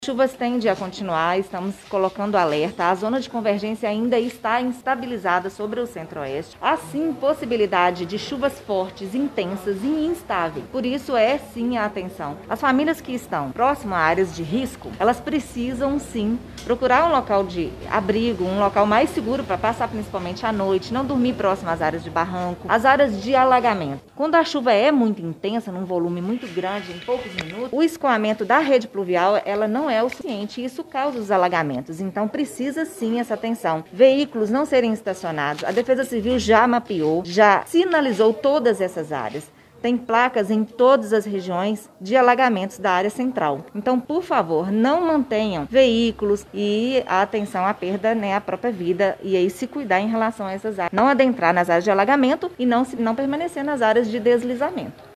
Chuvas tendem a continuar, estamos colocando alerta. A zona de convergência ainda está instabilizada sobre o centro-oeste. Assim, possibilidade de chuvas fortes, intensas e instáveis. Por isso, sim a atenção. As famílias que estão próximas a áreas de risco, elas precisam sim procurar um local de abrigo, um local mais seguro para passar principalmente à noite, não dormir próximo às áreas de barranco, às áreas de alagamento. Quando a chuva é muito intensa, num volume muito grande, em poucos minutos, o escoamento da rede pluvial, ela não é o suficiente e isso causa os alagamentos. Então precisa sim essa atenção. Veículos não serem estacionados. A Defesa Civil já mapeou, já sinalizou todas essas áreas. Tem placas em todas as regiões de alagamentos da área central. Então, por favor, não mantenham veículos e a atenção à perda, à própria vida, e aí se cuidar em relação a essas áreas. Não adentrar nas áreas de alagamento e não permanecer nas áreas de deslizamento.